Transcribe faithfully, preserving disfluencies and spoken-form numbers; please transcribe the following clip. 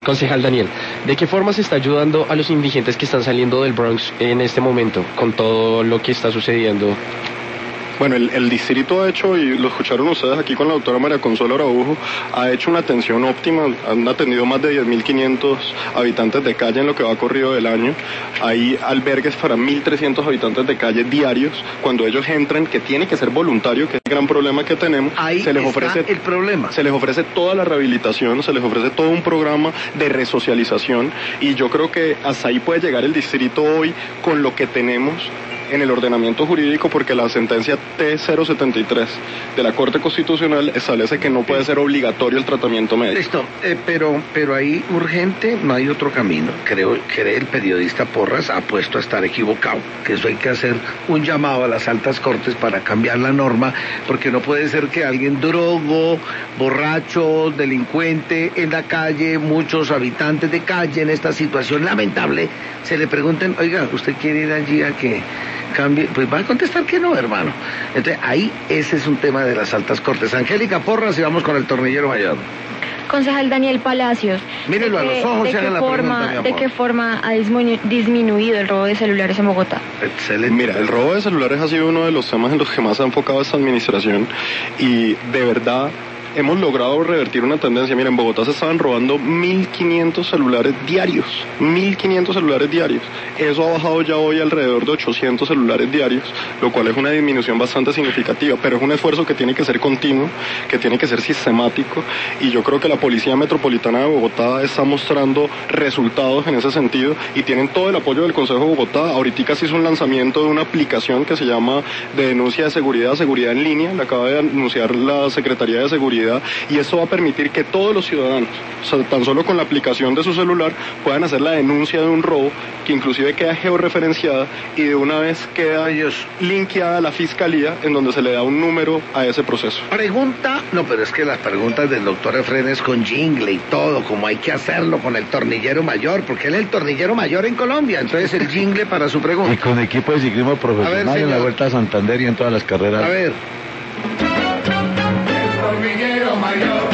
Concejal Daniel, ¿de qué forma se está ayudando a los indigentes que están saliendo del Bronx en este momento con todo lo que está sucediendo? Bueno, el, el distrito ha hecho, y lo escucharon ustedes aquí con la doctora María Consuelo Araujo, ha hecho una atención óptima, han atendido más de diez mil quinientos habitantes de calle en lo que va corrido del año. Hay albergues para mil trescientos habitantes de calle diarios. Cuando ellos entran, que tiene que ser voluntario, que es el gran problema que tenemos, ahí se les está ofrece el problema. Se les ofrece toda la rehabilitación, se les ofrece todo un programa de resocialización, y yo creo que hasta ahí puede llegar el distrito hoy con lo que tenemos en el ordenamiento jurídico, porque la sentencia T cero setenta y tres de la Corte Constitucional establece que no puede ser obligatorio el tratamiento médico. Listo, eh, pero, pero ahí urgente no hay otro camino. Creo que el periodista Porras ha puesto a estar equivocado, que eso hay que hacer un llamado a las altas cortes para cambiar la norma, porque no puede ser que alguien drogo, borracho, delincuente en la calle, muchos habitantes de calle en esta situación lamentable, se le pregunten, oiga, ¿usted quiere ir allí a que cambie? Pues va a contestar que no, hermano. Entonces ahí ese es un tema de las altas cortes. Angélica Porras, y vamos con el tornillero mayor. Concejal Daniel Palacios, Mírelo a los ojos y haga la forma, pregunta, mi amor. ¿de qué forma ha disminu- disminuido el robo de celulares en Bogotá? Excelente. Mira, el robo de celulares ha sido uno de los temas en los que más se ha enfocado esta administración, y de verdad hemos logrado revertir una tendencia. Mira, en Bogotá se estaban robando mil quinientos celulares diarios, mil quinientos celulares diarios. Eso ha bajado ya hoy alrededor de ochocientos celulares diarios, lo cual es una disminución bastante significativa, pero es un esfuerzo que tiene que ser continuo, que tiene que ser sistemático, y yo creo que la Policía Metropolitana de Bogotá está mostrando resultados en ese sentido, y tienen todo el apoyo del Consejo de Bogotá. Ahorita se hizo un lanzamiento de una aplicación que se llama de denuncia de seguridad, seguridad en línea, la acaba de anunciar la Secretaría de Seguridad, y esto va a permitir que todos los ciudadanos, o sea, tan solo con la aplicación de su celular, puedan hacer la denuncia de un robo, que inclusive queda georreferenciada, y de una vez queda ellos linkeada a la fiscalía, en donde se le da un número a ese proceso. Pregunta, no, pero es que las preguntas del doctor Efren es con jingle y todo, como hay que hacerlo con el tornillero mayor, porque él es el tornillero mayor en Colombia, entonces el jingle para su pregunta. Y con equipo de ciclismo profesional ver, en la Vuelta a Santander y en todas las carreras. A ver. El tornillero mayor.